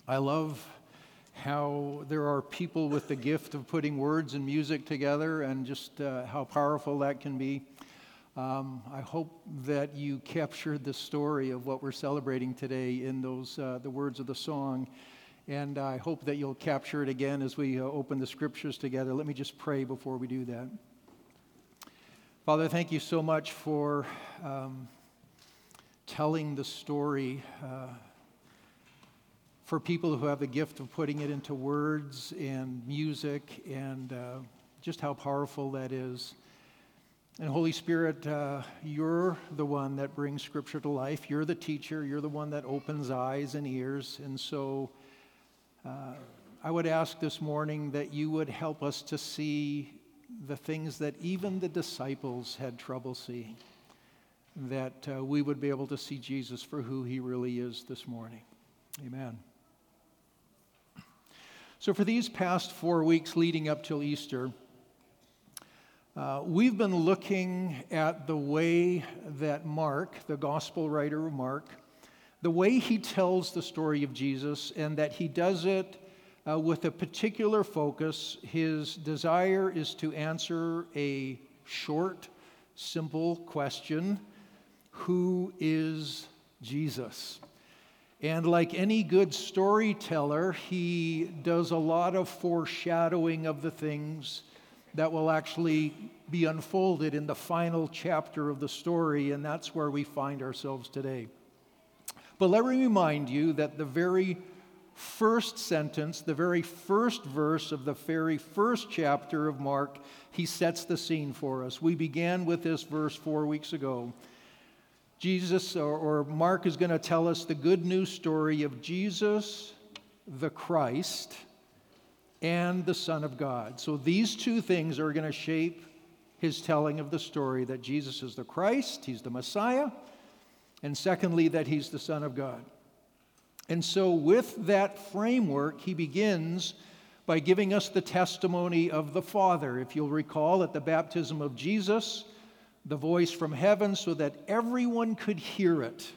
I love how there are people with the gift of putting words and music together, and just how powerful that can be. I hope that you captured the story of what we're celebrating today in those the words of the song, and I hope that you'll capture it again as we open the scriptures together. Let me just pray before we do that. Father, thank you so much for telling the story for people who have the gift of putting it into words and music, and just how powerful that is. And Holy Spirit, you're the one that brings Scripture to life. You're the teacher. You're the one that opens eyes and ears. And so I would ask this morning that you would help us to see the things that even the disciples had trouble seeing, that we would be able to see Jesus for who he really is this morning. Amen. So for these past 4 weeks leading up till Easter, we've been looking at the way that Mark, the gospel writer of Mark, the way he tells the story of Jesus, and that he does it with a particular focus. His desire is to answer a short, simple question: who is Jesus? And like any good storyteller, he does a lot of foreshadowing of the things that will actually be unfolded in the final chapter of the story, and that's where we find ourselves today. But let me remind you that the very first sentence, the very first verse of the very first chapter of Mark, he sets the scene for us. We began with this verse 4 weeks ago. Jesus, or Mark, is going to tell us the good news story of Jesus, the Christ, and the Son of God. So these two things are going to shape his telling of the story: that Jesus is the Christ, he's the Messiah, and secondly, that he's the Son of God. And so with that framework, he begins by giving us the testimony of the Father. If you'll recall, at the baptism of Jesus, the voice from heaven, so that everyone could hear it,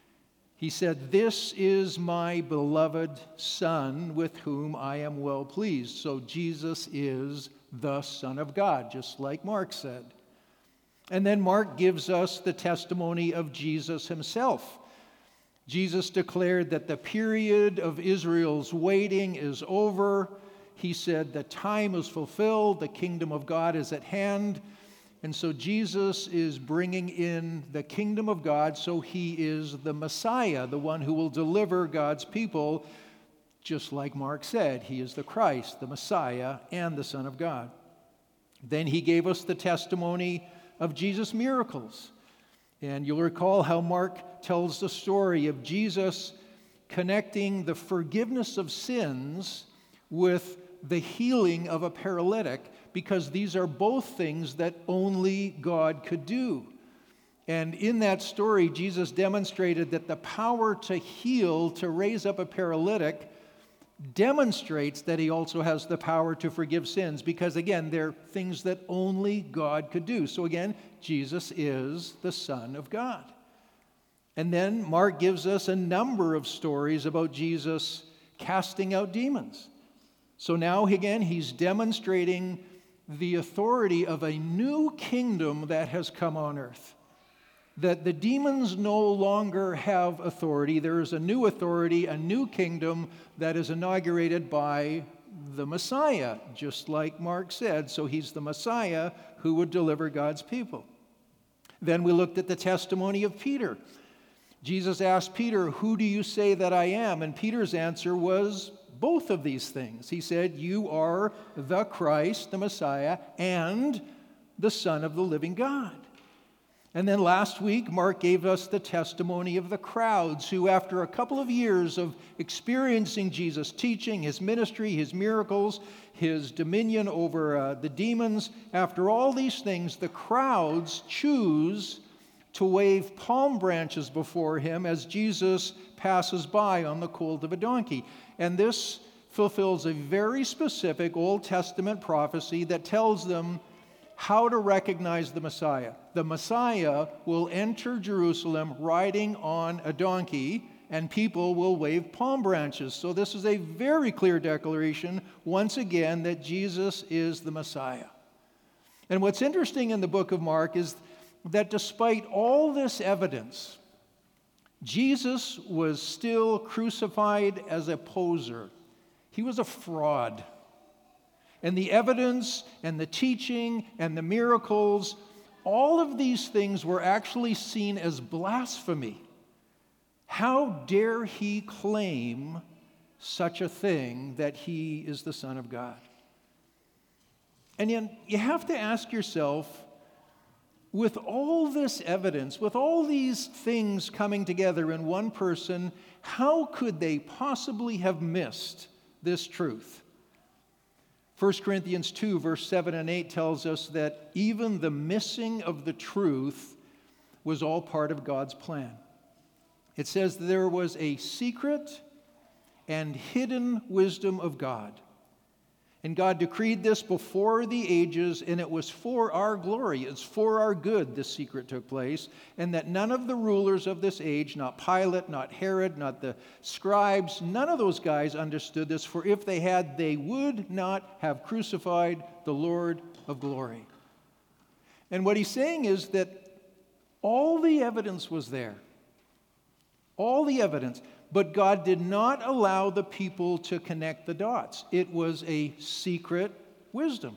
he said, "This is my beloved Son, with whom I am well pleased." So Jesus is the Son of God, just like Mark said. And then Mark gives us the testimony of Jesus himself. Jesus declared that the period of Israel's waiting is over. He said, the time is fulfilled, the kingdom of God is at hand. And so Jesus is bringing in the kingdom of God, so he is the Messiah, the one who will deliver God's people. Just like Mark said, he is the Christ, the Messiah, and the Son of God. Then he gave us the testimony of Jesus' miracles. And you'll recall how Mark tells the story of Jesus connecting the forgiveness of sins with the healing of a paralytic, because these are both things that only God could do. And in that story, Jesus demonstrated that the power to heal, to raise up a paralytic, demonstrates that he also has the power to forgive sins, because again, they're things that only God could do. So again, Jesus is the Son of God. And then Mark gives us a number of stories about Jesus casting out demons. So now again, he's demonstrating the authority of a new kingdom that has come on earth. That the demons no longer have authority. There is a new authority, a new kingdom that is inaugurated by the Messiah, just like Mark said. So he's the Messiah who would deliver God's people. Then we looked at the testimony of Peter. Jesus asked Peter, "Who do you say that I am?" And Peter's answer was both of these things. He said, "You are the Christ, the Messiah, and the Son of the living God." And then last week, Mark gave us the testimony of the crowds who, after a couple of years of experiencing Jesus' teaching, his ministry, his miracles, his dominion over the demons, after all these things, the crowds choose to wave palm branches before him as Jesus passes by on the colt of a donkey. And this fulfills a very specific Old Testament prophecy that tells them how to recognize the Messiah. The Messiah will enter Jerusalem riding on a donkey, and people will wave palm branches. So this is a very clear declaration, once again, that Jesus is the Messiah. And what's interesting in the book of Mark is that despite all this evidence, Jesus was still crucified as a poser. He was a fraud. And the evidence and the teaching and the miracles, all of these things were actually seen as blasphemy. How dare he claim such a thing, that he is the Son of God? And yet you have to ask yourself, with all this evidence, with all these things coming together in one person, how could they possibly have missed this truth? 1 Corinthians 2, verse 7 and 8 tells us that even the missing of the truth was all part of God's plan. It says there was a secret and hidden wisdom of God. And God decreed this before the ages, and it was for our glory. It's for our good this secret took place, and that none of the rulers of this age, not Pilate, not Herod, not the scribes, none of those guys understood this, for if they had, they would not have crucified the Lord of glory. And what he's saying is that all the evidence was there. All the evidence. But God did not allow the people to connect the dots. It was a secret wisdom,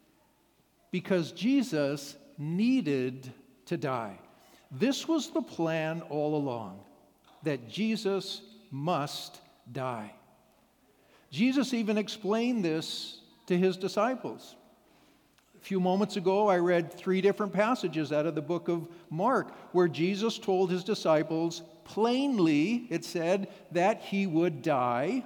because Jesus needed to die. This was the plan all along, that Jesus must die. Jesus even explained this to his disciples. A few moments ago, I read 3 different passages out of the book of Mark where Jesus told his disciples plainly, it said, that he would die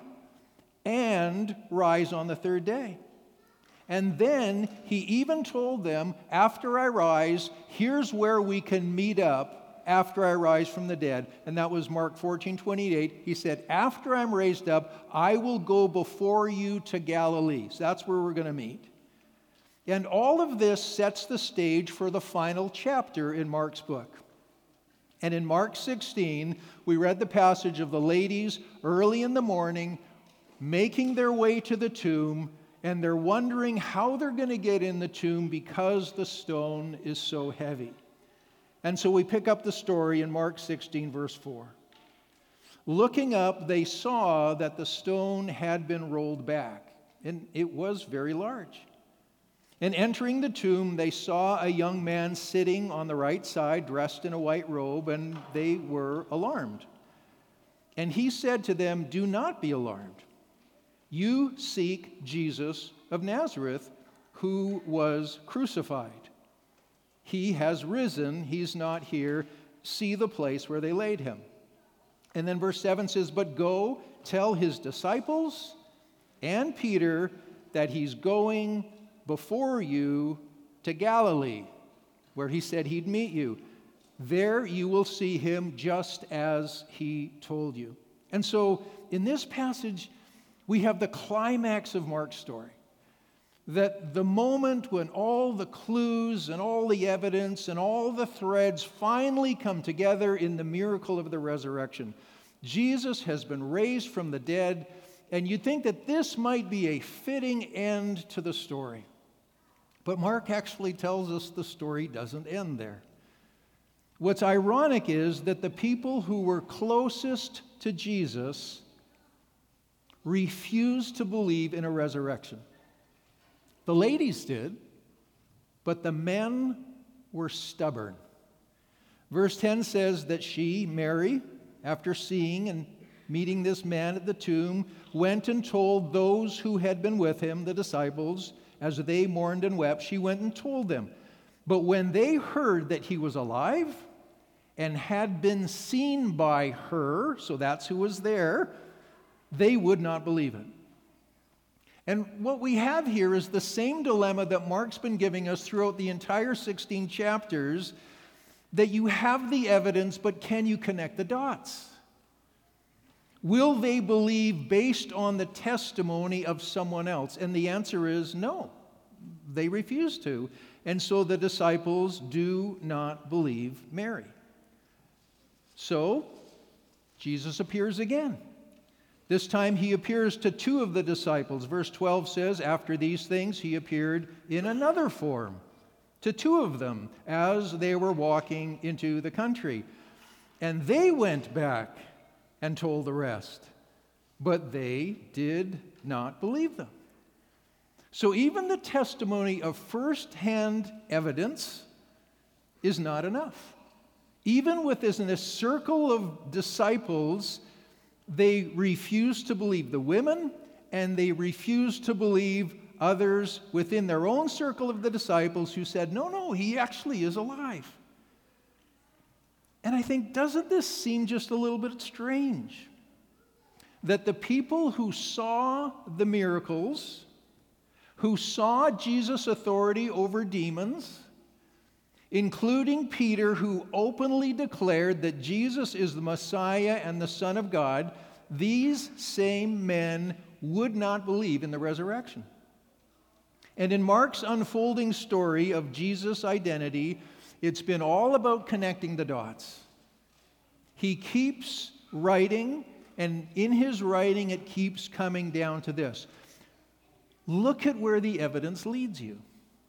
and rise on the 3rd day. And then he even told them, after I rise, here's where we can meet up after I rise from the dead. And that was Mark 14:28. He said, after I'm raised up, I will go before you to Galilee. So that's where we're going to meet. And all of this sets the stage for the final chapter in Mark's book. And in Mark 16, we read the passage of the ladies early in the morning making their way to the tomb, and they're wondering how they're going to get in the tomb because the stone is so heavy. And so we pick up the story in Mark 16, verse 4. Looking up, they saw that the stone had been rolled back, and it was very large. And entering the tomb, they saw a young man sitting on the right side, dressed in a white robe, and they were alarmed. And he said to them, do not be alarmed. You seek Jesus of Nazareth, who was crucified. He has risen. He's not here. See the place where they laid him. And then verse 7 says, but go tell his disciples and Peter that he's going before you to Galilee, where he said he'd meet you. There you will see him just as he told you. And so in this passage, we have the climax of Mark's story. That the moment when all the clues and all the evidence and all the threads finally come together in the miracle of the resurrection. Jesus has been raised from the dead, and you'd think that this might be a fitting end to the story. But Mark actually tells us the story doesn't end there. What's ironic is that the people who were closest to Jesus refused to believe in a resurrection. The ladies did, but the men were stubborn. Verse 10 says that she, Mary, after seeing and meeting this man at the tomb, went and told those who had been with him, the disciples, as they mourned and wept. She went and told them. But when they heard that he was alive and had been seen by her, so that's who was there, they would not believe it. And what we have here is the same dilemma that Mark's been giving us throughout the entire 16 chapters, that you have the evidence, but can you connect the dots? Will they believe based on the testimony of someone else? And the answer is no. They refuse to. And so the disciples do not believe Mary. So Jesus appears again. This time he appears to two of the disciples. Verse 12 says, after these things he appeared in another form to two of them as they were walking into the country. And they went back and told the rest, but they did not believe them. So even the testimony of first-hand evidence is not enough. Even within this circle of disciples, they refuse to believe the women, and they refuse to believe others within their own circle of the disciples who said, no, he actually is alive. And I think, doesn't this seem just a little bit strange? That the people who saw the miracles, who saw Jesus' authority over demons, including Peter, who openly declared that Jesus is the Messiah and the Son of God, these same men would not believe in the resurrection. And in Mark's unfolding story of Jesus' identity, it's been all about connecting the dots. He keeps writing, and in his writing it keeps coming down to this. Look at where the evidence leads you.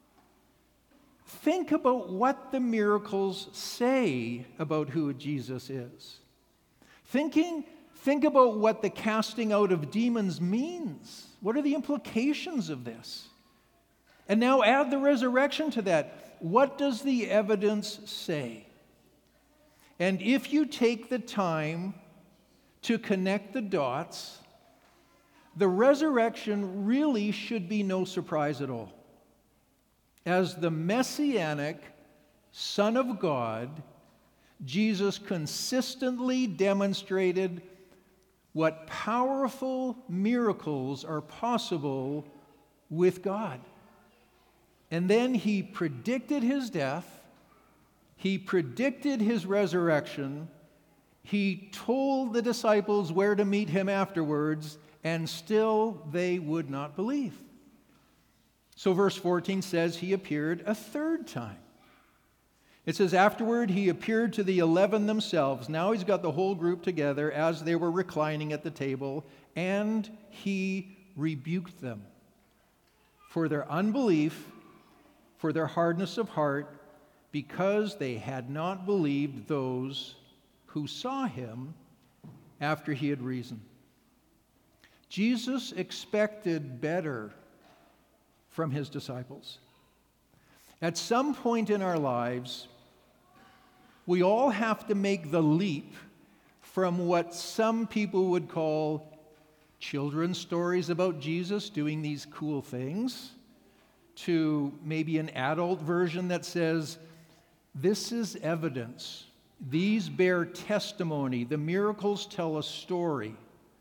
Think about what the miracles say about who Jesus is. Think about what the casting out of demons means. What are the implications of this? And now add the resurrection to that. What does the evidence say? And if you take the time to connect the dots, the resurrection really should be no surprise at all. As the Messianic Son of God, Jesus consistently demonstrated what powerful miracles are possible with God. And then he predicted his death, he predicted his resurrection, he told the disciples where to meet him afterwards, and still they would not believe. So verse 14 says he appeared a third time. It says, afterward he appeared to the 11 themselves. Now he's got the whole group together as they were reclining at the table, and he rebuked them for their unbelief, for their hardness of heart, because they had not believed those who saw him after he had risen. Jesus expected better from his disciples. At some point in our lives, we all have to make the leap from what some people would call children's stories about Jesus doing these cool things to maybe an adult version that says, this is evidence. These bear testimony. The miracles tell a story.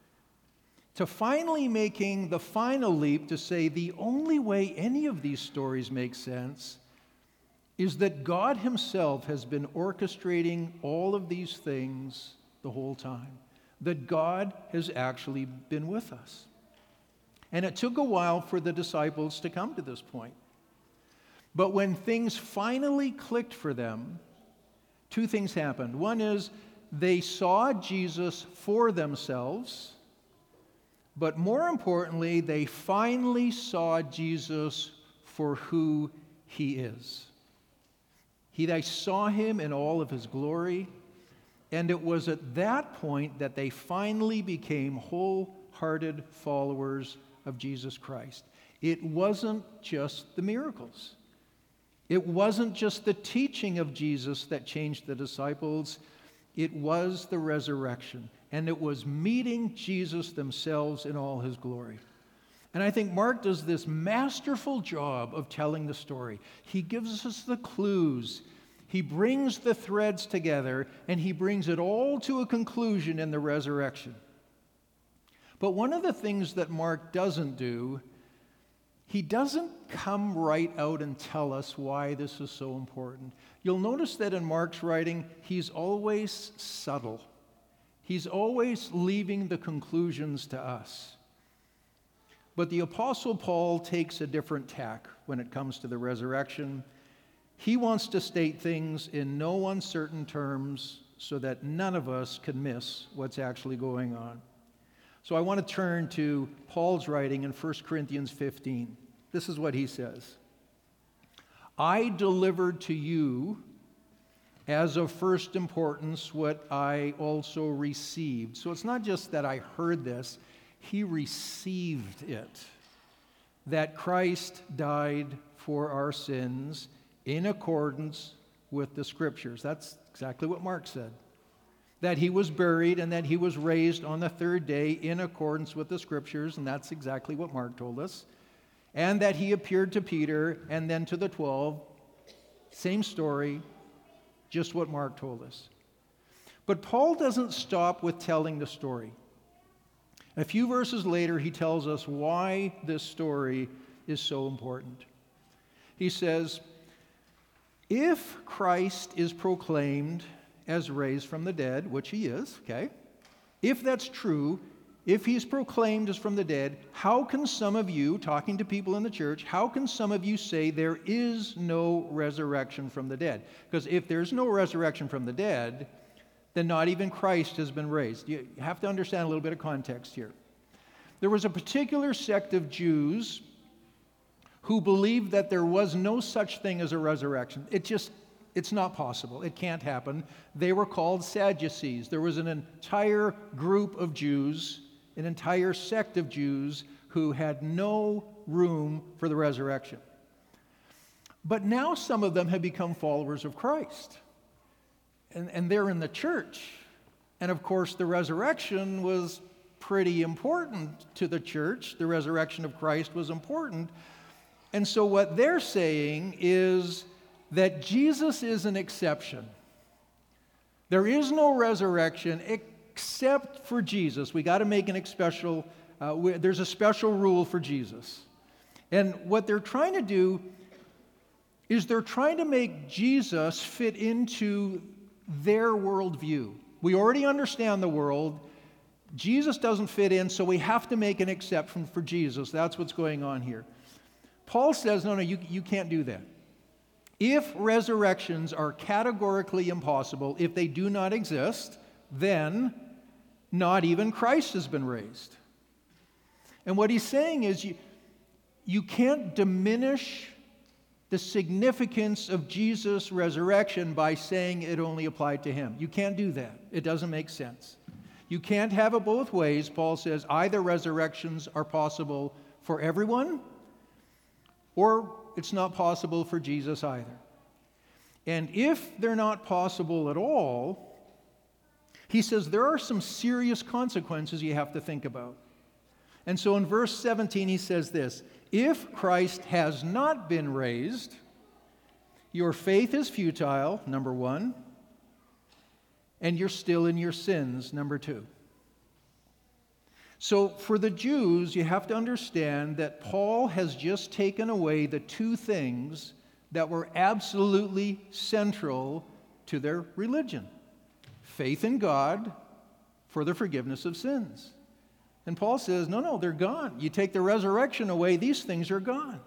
To finally making the final leap to say the only way any of these stories make sense is that God himself has been orchestrating all of these things the whole time. That God has actually been with us. And it took a while for the disciples to come to this point. But when things finally clicked for them, two things happened. One is they saw Jesus for themselves. But more importantly, they finally saw Jesus for who he is. They saw him in all of his glory, and it was at that point that they finally became wholehearted followers of Jesus Christ. It wasn't just the miracles. It wasn't just the teaching of Jesus that changed the disciples. It was the resurrection. And it was meeting Jesus themselves in all his glory. And I think Mark does this masterful job of telling the story. He gives us the clues. He brings the threads together, and he brings it all to a conclusion in the resurrection. But one of the things that Mark doesn't do, he doesn't come right out and tell us why this is so important. You'll notice that in Mark's writing, he's always subtle. He's always leaving the conclusions to us. But the Apostle Paul takes a different tack when it comes to the resurrection. He wants to state things in no uncertain terms so that none of us can miss what's actually going on. So I want to turn to Paul's writing in 1 Corinthians 15. This is what he says. I delivered to you as of first importance what I also received. So it's not just that I heard this, he received it. That Christ died for our sins in accordance with the Scriptures. That's exactly what Mark said. That he was buried and that he was raised on the third day in accordance with the Scriptures, and that's exactly what Mark told us. And that he appeared to Peter and then to the 12. Same story, just what Mark told us. But Paul doesn't stop with telling the story. A few verses later, he tells us why this story is so important. He says, if Christ is proclaimed as raised from the dead, which he is, okay? If that's true, if he's proclaimed as from the dead, how can some of you, talking to people in the church, how can some of you say there is no resurrection from the dead? Because if there's no resurrection from the dead, then not even Christ has been raised. You have to understand a little bit of context here. There was a particular sect of Jews who believed that there was no such thing as a resurrection. It's not possible. It can't happen. They were called Sadducees. There was an entire group of Jews, an entire sect of Jews who had no room for the resurrection. But now some of them have become followers of Christ. And they're in the church. And of course, the resurrection was pretty important to the church. The resurrection of Christ was important. And so what they're saying is that Jesus is an exception. There is no resurrection except for Jesus. We got to make there's a special rule for Jesus. And what they're trying to do is they're trying to make Jesus fit into their worldview. We already understand the world. Jesus doesn't fit in, so we have to make an exception for Jesus. That's what's going on here. Paul says, no, you can't do that. If resurrections are categorically impossible, if they do not exist, then not even Christ has been raised. And what he's saying is you can't diminish the significance of Jesus' resurrection by saying it only applied to him. You can't do that. It doesn't make sense. You can't have it both ways. Paul says either resurrections are possible for everyone, or it's not possible for Jesus either. And if they're not possible at all, he says there are some serious consequences you have to think about. And so in verse 17 he says this, if Christ has not been raised, your faith is futile, number one, and you're still in your sins, number two. So for the Jews, you have to understand that Paul has just taken away the two things that were absolutely central to their religion. Faith in God for the forgiveness of sins. And Paul says, no, they're gone. You take the resurrection away, these things are gone.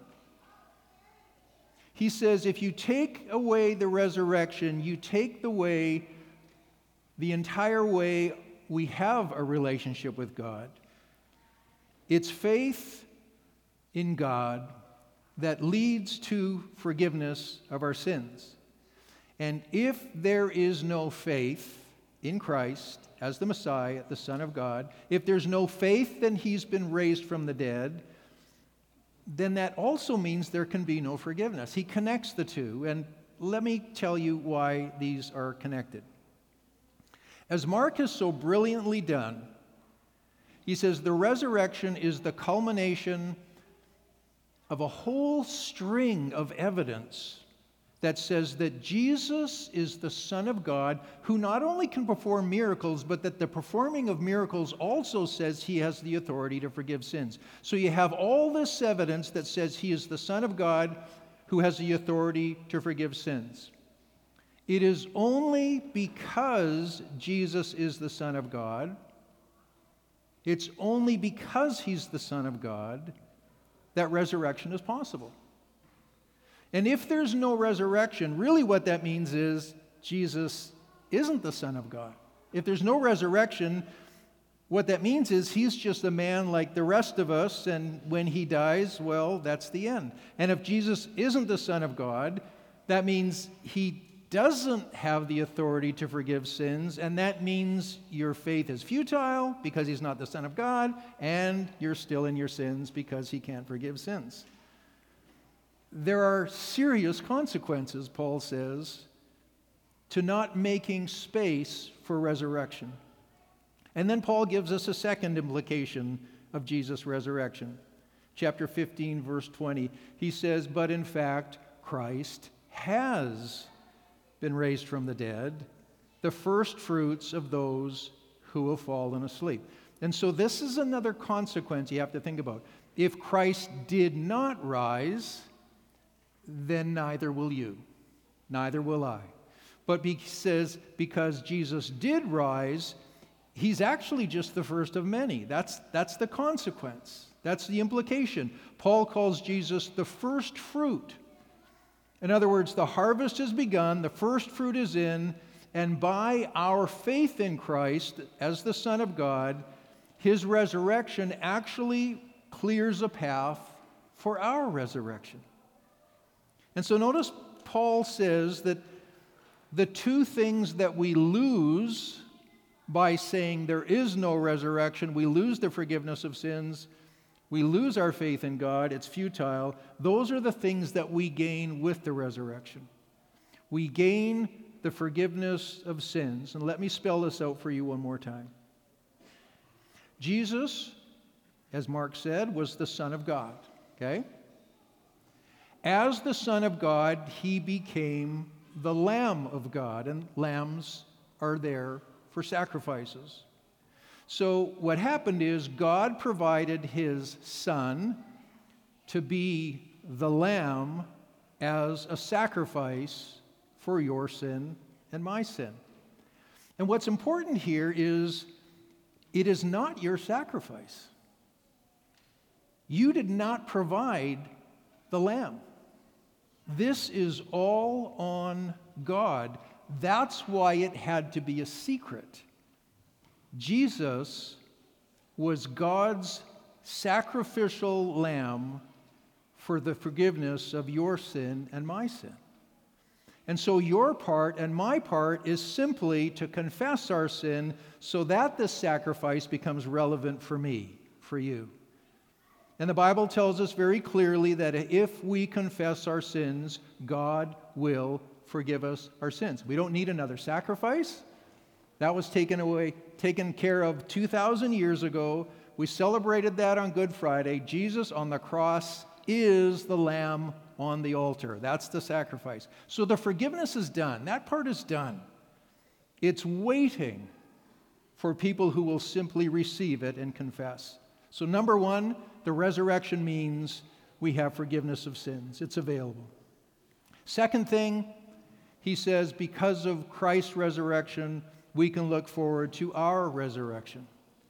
He says, if you take away the resurrection, you take the entire way we have a relationship with God. It's faith in God that leads to forgiveness of our sins. And if there is no faith in Christ as the Messiah, the Son of God, if there's no faith that he's been raised from the dead, then that also means there can be no forgiveness. He connects the two, and let me tell you why these are connected. As Mark has so brilliantly done, he says the resurrection is the culmination of a whole string of evidence that says that Jesus is the Son of God who not only can perform miracles, but that the performing of miracles also says he has the authority to forgive sins. So you have all this evidence that says he is the Son of God who has the authority to forgive sins. It is only because Jesus is the Son of God, it's only because he's the Son of God that resurrection is possible. And if there's no resurrection, really what that means is Jesus isn't the Son of God. If there's no resurrection, what that means is he's just a man like the rest of us, and when he dies, well, that's the end. And if Jesus isn't the Son of God, that means he doesn't have the authority to forgive sins, and that means your faith is futile because he's not the Son of God, and you're still in your sins because he can't forgive sins. There are serious consequences, Paul says, to not making space for resurrection. And then Paul gives us a second implication of Jesus' resurrection. Chapter 15, verse 20, he says, "But in fact, Christ has been raised from the dead, the first fruits of those who have fallen asleep." And so this is another consequence you have to think about. If Christ did not rise, then neither will you, neither will I. But he says, because Jesus did rise, he's actually just the first of many. That's the consequence. That's the implication. Paul calls Jesus the first fruit. In other words, the harvest has begun, the first fruit is in, and by our faith in Christ as the Son of God, his resurrection actually clears a path for our resurrection. And so notice Paul says that the two things that we lose by saying there is no resurrection, we lose the forgiveness of sins, we lose our faith in God, it's futile. Those are the things that we gain with the resurrection. We gain the forgiveness of sins. And let me spell this out for you one more time. Jesus, as Mark said, was the Son of God, okay? As the Son of God, he became the Lamb of God, and lambs are there for sacrifices. So what happened is God provided his Son to be the Lamb as a sacrifice for your sin and my sin. And what's important here is it is not your sacrifice. You did not provide the Lamb. This is all on God. That's why it had to be a secret. Jesus was God's sacrificial lamb for the forgiveness of your sin and my sin. And so your part and my part is simply to confess our sin so that this sacrifice becomes relevant for me, for you. And the Bible tells us very clearly that if we confess our sins, God will forgive us our sins. We don't need another sacrifice. That was taken care of 2,000 years ago. We celebrated that on Good Friday. Jesus on the cross is the Lamb on the altar. That's the sacrifice. So the forgiveness is done. That part is done. It's waiting for people who will simply receive it and confess. So number one, the resurrection means we have forgiveness of sins. It's available. Second thing, he says, because of Christ's resurrection, we can look forward to our resurrection.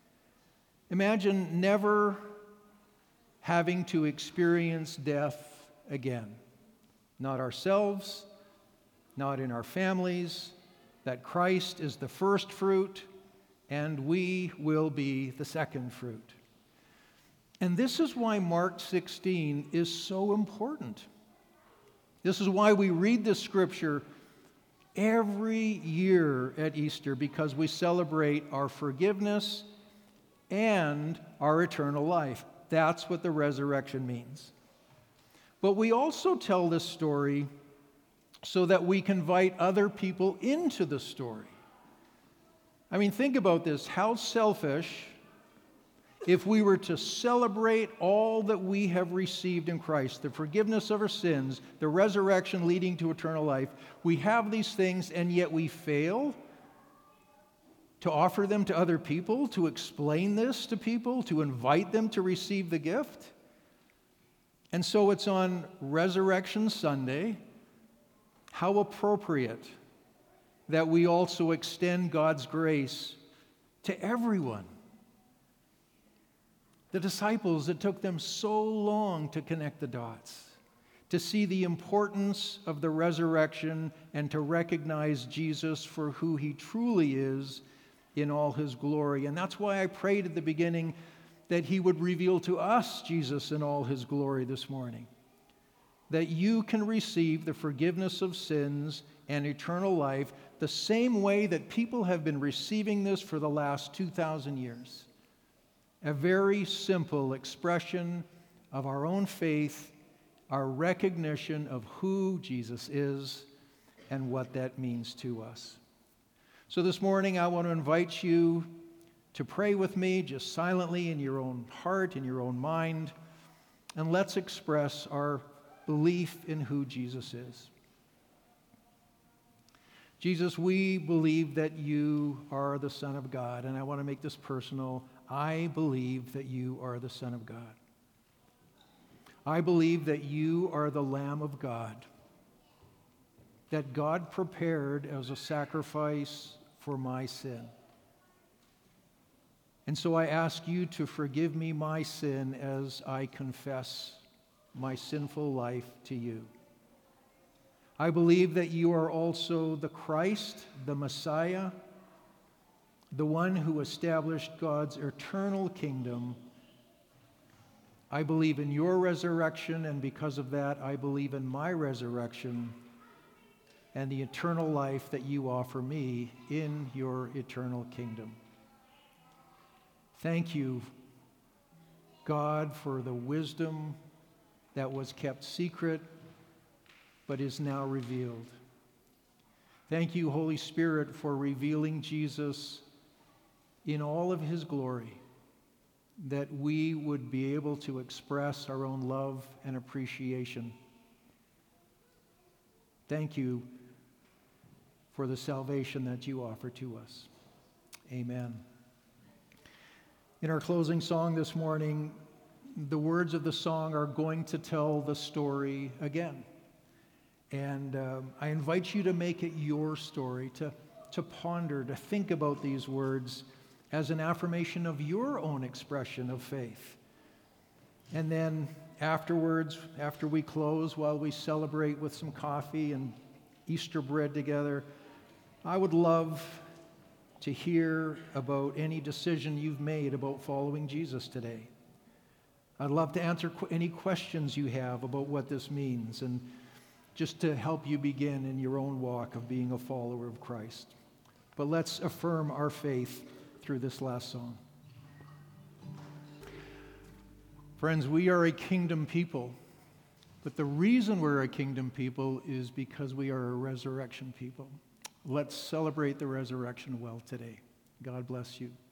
Imagine never having to experience death again. Not ourselves, not in our families, that Christ is the first fruit, and we will be the second fruit. And this is why Mark 16 is so important. This is why we read this scripture every year at Easter, because we celebrate our forgiveness and our eternal life. That's what the resurrection means. But we also tell this story so that we can invite other people into the story. I mean, think about this. How selfish if we were to celebrate all that we have received in Christ, the forgiveness of our sins, the resurrection leading to eternal life. We have these things, and yet we fail to offer them to other people, to explain this to people, to invite them to receive the gift. And so it's on Resurrection Sunday. How appropriate that we also extend God's grace to everyone. The disciples, it took them so long to connect the dots. to see the importance of the resurrection and to recognize Jesus for who he truly is in all his glory. And that's why I prayed at the beginning that he would reveal to us Jesus in all his glory this morning, that you can receive the forgiveness of sins and eternal life the same way that people have been receiving this for the last 2,000 years. A very simple expression of our own faith, our recognition of who Jesus is and what that means to us. So this morning, I want to invite you to pray with me, just silently in your own heart, in your own mind, and let's express our belief in who Jesus is. Jesus, we believe that you are the Son of God, and I want to make this personal. I believe that you are the Son of God. I believe that you are the Lamb of God, that God prepared as a sacrifice for my sin. And so I ask you to forgive me my sin as I confess my sinful life to you. I believe that you are also the Christ, the Messiah, the one who established God's eternal kingdom. I believe in your resurrection, and because of that, I believe in my resurrection and the eternal life that you offer me in your eternal kingdom. Thank you, God, for the wisdom that was kept secret but is now revealed. Thank you, Holy Spirit, for revealing Jesus in all of his glory, that we would be able to express our own love and appreciation. Thank you for the salvation that you offer to us. Amen. In our closing song this morning, the words of the song are going to tell the story again. And I invite you to make it your story, to ponder, to think about these words as an affirmation of your own expression of faith. And then afterwards, after we close, while we celebrate with some coffee and Easter bread together, I would love to hear about any decision you've made about following Jesus today. I'd love to answer any questions you have about what this means, and just to help you begin in your own walk of being a follower of Christ. But let's affirm our faith through this last song. Friends, we are a kingdom people, but the reason we're a kingdom people is because we are a resurrection people. Let's celebrate the resurrection well today. God bless you.